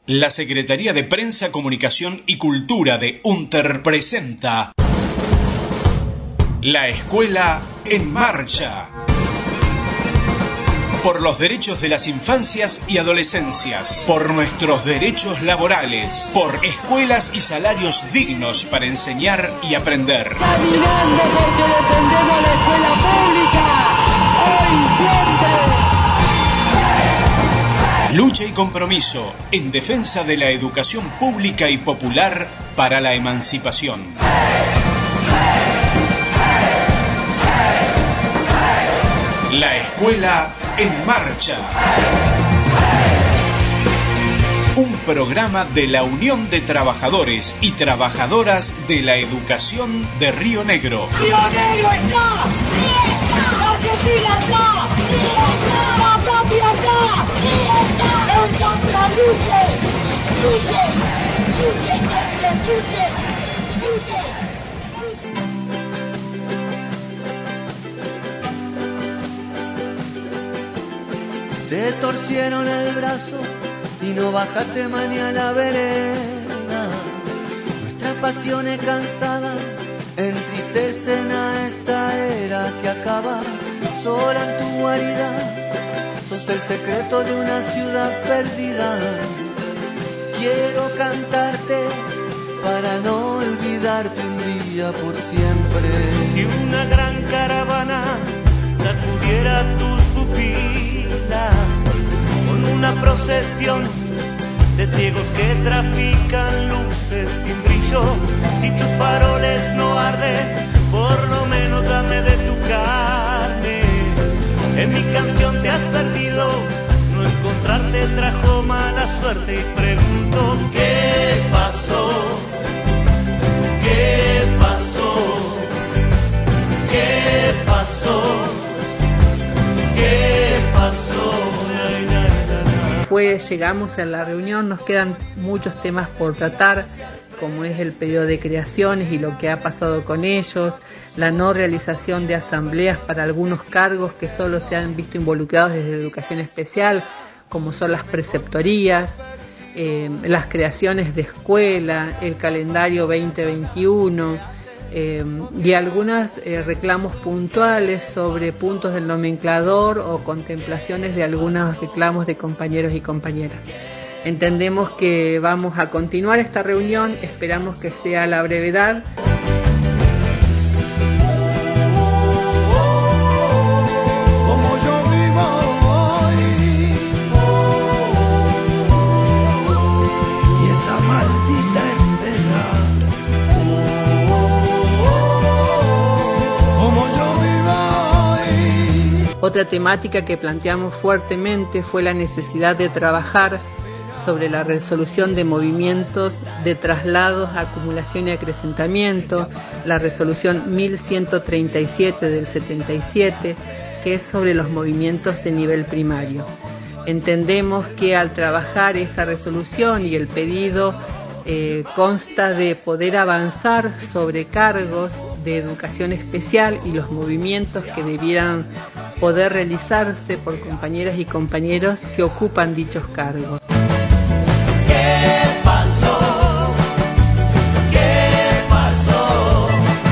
La Secretaría de Prensa, Comunicación y Cultura de UNTER presenta La Escuela en Marcha. Por los derechos de las infancias y adolescencias, por nuestros derechos laborales, por escuelas y salarios dignos para enseñar y aprender. Caminando porque defendemos la escuela pública, hoy y siempre. Lucha y compromiso en defensa de la educación pública y popular para la emancipación. La Escuela en Marcha. Un programa de la Unión de Trabajadores y Trabajadoras de la Educación de Río Negro. ¡Río Negro está! ¡Argentina está! ¡La patria está! ¡Entonces luche! ¡Luche! ¡Luche! ¡Luche! ¡Luche! Te torcieron el brazo y no bajaste mañana a la vereda. Nuestras pasiones cansadas entristecen a esta era que acaba. Sola en tu guarida, sos el secreto de una ciudad perdida. Quiero cantarte para no olvidarte un día por siempre. Si una gran caravana sacudiera tus pupilas con una procesión de ciegos que trafican luces sin brillo, si tus faroles no arden, por lo menos dame de tu carne. En mi canción te has perdido, no encontrarte trajo mala suerte y pregunto ¿qué pasó? ¿Qué pasó? ¿Qué pasó? ¿Qué pasó? Llegamos a la reunión, nos quedan muchos temas por tratar, como es el pedido de creaciones y lo que ha pasado con ellos, la no realización de asambleas para algunos cargos que solo se han visto involucrados desde educación especial, como son las preceptorías, las creaciones de escuela, el calendario 2021, y algunos reclamos puntuales sobre puntos del nomenclador o contemplaciones de algunos reclamos de compañeros y compañeras. Entendemos que vamos a continuar esta reunión, esperamos que sea a la brevedad. Como yo vivo hoy y esa maldita espera. Como yo vivo hoy. Otra temática que planteamos fuertemente fue la necesidad de trabajar sobre la resolución de movimientos de traslados, acumulación y acrecentamiento, la resolución 1137 del 77, que es sobre los movimientos de nivel primario. Entendemos que al trabajar esa resolución y el pedido consta de poder avanzar sobre cargos de educación especial y los movimientos que debieran poder realizarse por compañeras y compañeros que ocupan dichos cargos. ¿Qué pasó? ¿Qué pasó?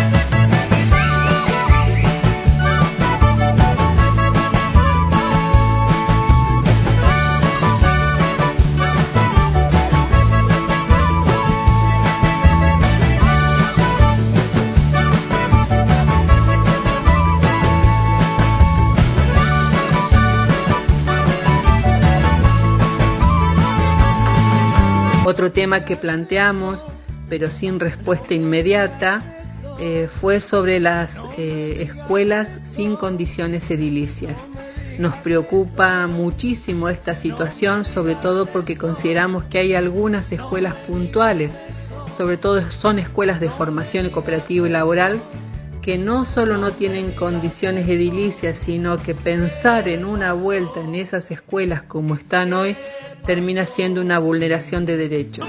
Otro tema que planteamos, pero sin respuesta inmediata, fue sobre las escuelas sin condiciones edilicias. Nos preocupa muchísimo esta situación, sobre todo porque consideramos que hay algunas escuelas puntuales, sobre todo son escuelas de formación cooperativa y laboral, que no solo no tienen condiciones edilicias, sino que pensar en una vuelta en esas escuelas como están hoy termina siendo una vulneración de derechos.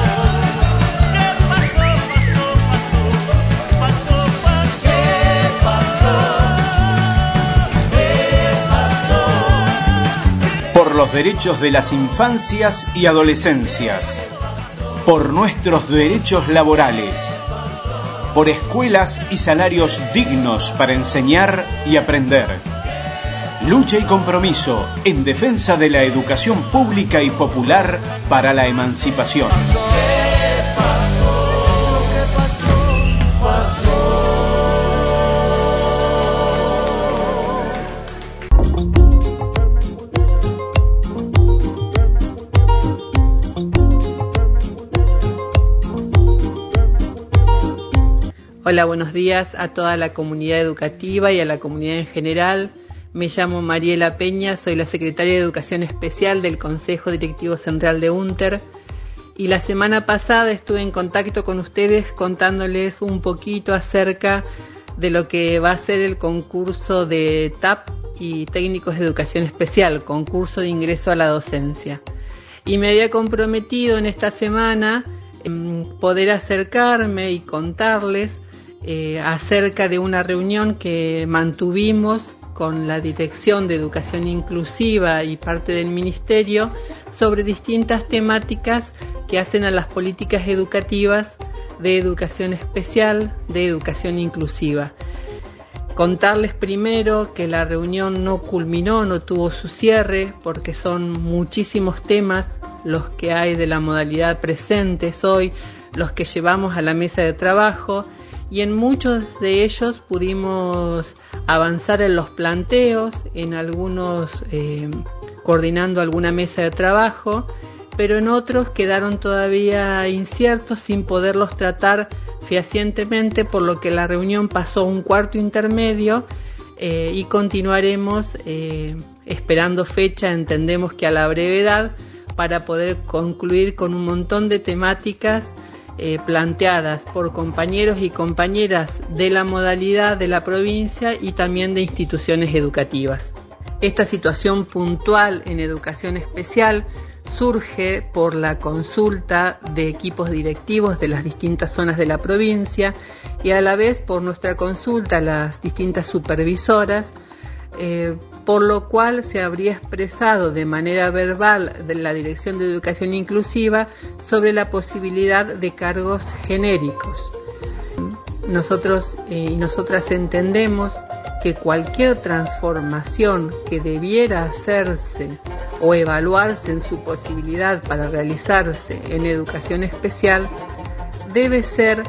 ¿Qué pasó? los derechos de las infancias y adolescencias, por nuestros derechos laborales, por escuelas y salarios dignos para enseñar y aprender. Lucha y compromiso en defensa de la educación pública y popular para la emancipación. Hola, buenos días a toda la comunidad educativa y a la comunidad en general. Me llamo Mariela Peña, soy la secretaria de Educación Especial del Consejo Directivo Central de UNTER y la semana pasada estuve en contacto con ustedes contándoles un poquito acerca de lo que va a ser el concurso de TAP y técnicos de educación especial, concurso de ingreso a la docencia. Y me había comprometido en esta semana poder acercarme y contarles acerca de una reunión que mantuvimos con la Dirección de Educación Inclusiva y parte del Ministerio sobre distintas temáticas que hacen a las políticas educativas de educación especial, de educación inclusiva. Contarles primero que la reunión no culminó, no tuvo su cierre, porque son muchísimos temas los que hay de la modalidad presentes hoy, los que llevamos a la mesa de trabajo, y en muchos de ellos pudimos avanzar en los planteos, en algunos coordinando alguna mesa de trabajo, pero en otros quedaron todavía inciertos sin poderlos tratar fehacientemente, por lo que la reunión pasó a un cuarto intermedio y continuaremos esperando fecha, entendemos que a la brevedad, para poder concluir con un montón de temáticas planteadas por compañeros y compañeras de la modalidad de la provincia y también de instituciones educativas. Esta situación puntual en educación especial surge por la consulta de equipos directivos de las distintas zonas de la provincia y a la vez por nuestra consulta a las distintas supervisoras, por lo cual se habría expresado de manera verbal de la Dirección de Educación Inclusiva sobre la posibilidad de cargos genéricos. Nosotros y nosotras entendemos que cualquier transformación que debiera hacerse o evaluarse en su posibilidad para realizarse en educación especial debe ser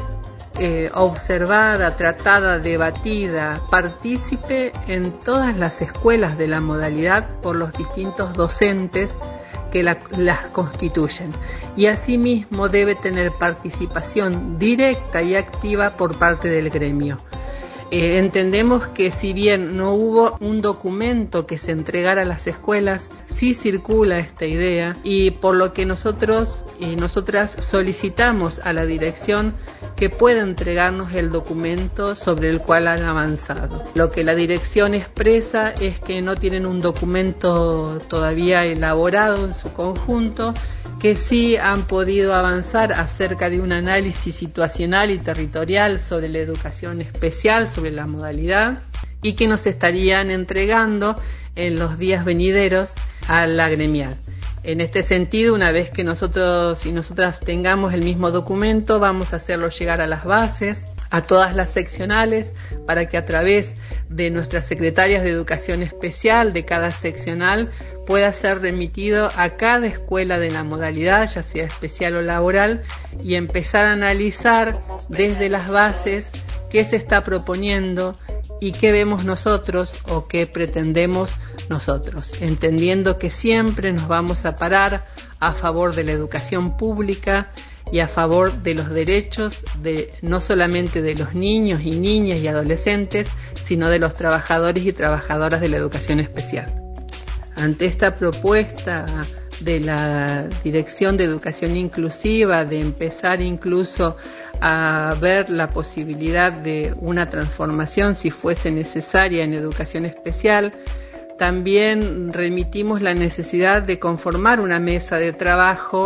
observada, tratada, debatida, partícipe en todas las escuelas de la modalidad por los distintos docentes que las constituyen, y asimismo debe tener participación directa y activa por parte del gremio. Entendemos que si bien no hubo un documento que se entregara a las escuelas, sí circula esta idea, y por lo que nosotros y nosotras solicitamos a la dirección que pueda entregarnos el documento sobre el cual han avanzado. Lo que la dirección expresa es que no tienen un documento todavía elaborado en su conjunto, que sí han podido avanzar acerca de un análisis situacional y territorial sobre la educación especial, sobre la modalidad, y que nos estarían entregando en los días venideros a la gremial. En este sentido, una vez que nosotros y nosotras tengamos el mismo documento, vamos a hacerlo llegar a las bases, a todas las seccionales, para que a través de nuestras secretarias de educación especial de cada seccional pueda ser remitido a cada escuela de la modalidad, ya sea especial o laboral, y empezar a analizar desde las bases qué se está proponiendo y qué vemos nosotros o qué pretendemos nosotros, entendiendo que siempre nos vamos a parar a favor de la educación pública y a favor de los derechos de no solamente de los niños y niñas y adolescentes, sino de los trabajadores y trabajadoras de la educación especial. Ante esta propuesta de la Dirección de Educación Inclusiva de empezar incluso a ver la posibilidad de una transformación si fuese necesaria en educación especial, también remitimos la necesidad de conformar una mesa de trabajo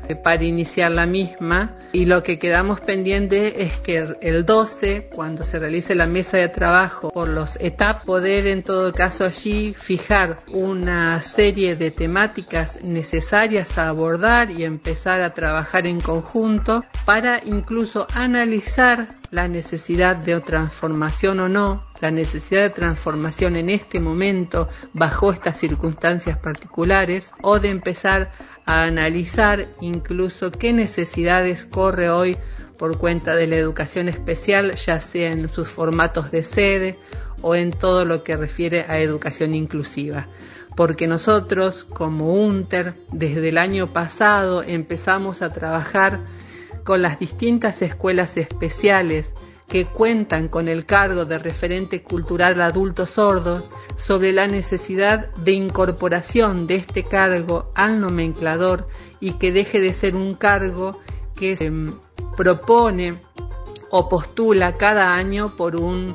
para iniciar la misma, y lo que quedamos pendientes es que el 12, cuando se realice la mesa de trabajo por los ETAP, poder en todo caso allí fijar una serie de temáticas necesarias a abordar y empezar a trabajar en conjunto para incluso analizar la necesidad de transformación o no, la necesidad de transformación en este momento bajo estas circunstancias particulares, o de empezar a analizar incluso qué necesidades corre hoy por cuenta de la educación especial, ya sea en sus formatos de sede o en todo lo que refiere a educación inclusiva. Porque nosotros como UNTER desde el año pasado empezamos a trabajar con las distintas escuelas especiales que cuentan con el cargo de referente cultural adulto sordo sobre la necesidad de incorporación de este cargo al nomenclador y que deje de ser un cargo que se propone o postula cada año por un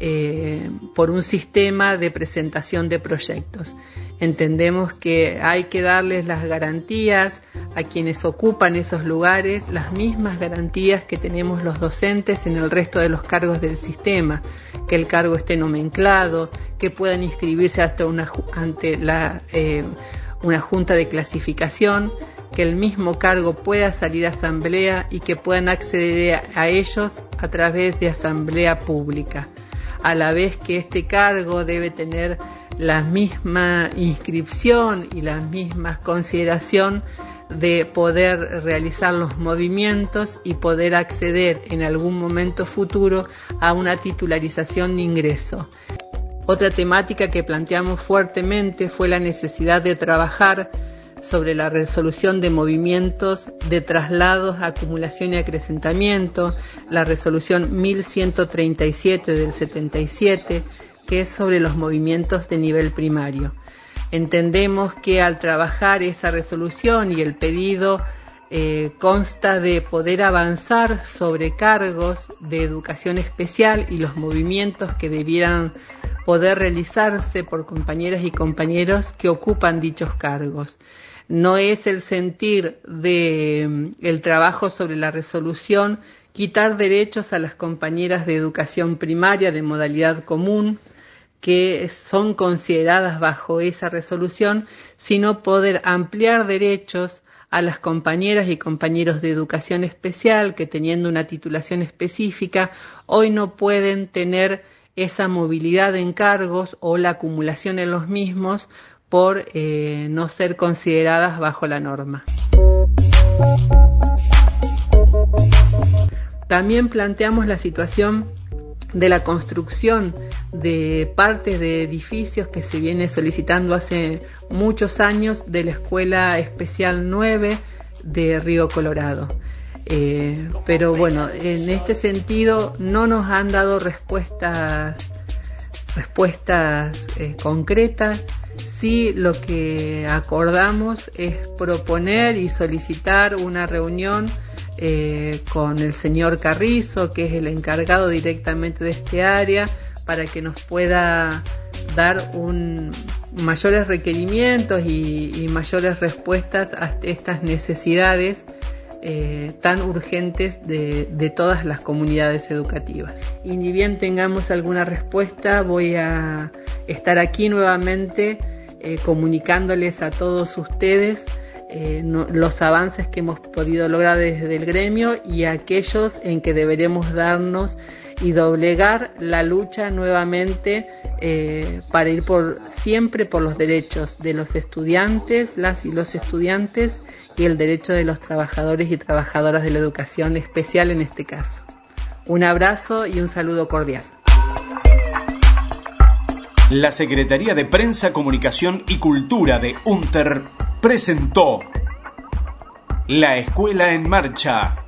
sistema de presentación de proyectos. Entendemos que hay que darles las garantías a quienes ocupan esos lugares, las mismas garantías que tenemos los docentes en el resto de los cargos del sistema, que el cargo esté nomenclado, que puedan inscribirse ante una junta de clasificación, que el mismo cargo pueda salir a asamblea y que puedan acceder a ellos a través de asamblea pública, a la vez que este cargo debe tener la misma inscripción y la misma consideración de poder realizar los movimientos y poder acceder en algún momento futuro a una titularización de ingreso. Otra temática que planteamos fuertemente fue la necesidad de trabajar sobre la resolución de movimientos de traslados, acumulación y acrecentamiento, la resolución 1137 del 77, que es sobre los movimientos de nivel primario. Entendemos que al trabajar esa resolución y el pedido consta de poder avanzar sobre cargos de educación especial y los movimientos que debieran poder realizarse por compañeras y compañeros que ocupan dichos cargos. No es el sentir de el trabajo sobre la resolución quitar derechos a las compañeras de educación primaria de modalidad común que son consideradas bajo esa resolución, sino poder ampliar derechos a las compañeras y compañeros de educación especial que, teniendo una titulación específica, hoy no pueden tener esa movilidad en cargos o la acumulación en los mismos por no ser consideradas bajo la norma. También planteamos la situación de la construcción de partes de edificios que se viene solicitando hace muchos años de la Escuela Especial 9 de Río Colorado. Pero bueno, en este sentido no nos han dado respuestas concretas. Sí, lo que acordamos es proponer y solicitar una reunión con el señor Carrizo, que es el encargado directamente de este área, para que nos pueda dar mayores requerimientos y mayores respuestas a estas necesidades tan urgentes de todas las comunidades educativas. Y ni bien tengamos alguna respuesta, voy a estar aquí nuevamente comunicándoles a todos ustedes los avances que hemos podido lograr desde el gremio y aquellos en que deberemos darnos y doblegar la lucha nuevamente para ir siempre por los derechos de los estudiantes, las y los estudiantes, y el derecho de los trabajadores y trabajadoras de la educación especial en este caso. Un abrazo y un saludo cordial. La Secretaría de Prensa, Comunicación y Cultura de UNTER presentó La Escuela en Marcha.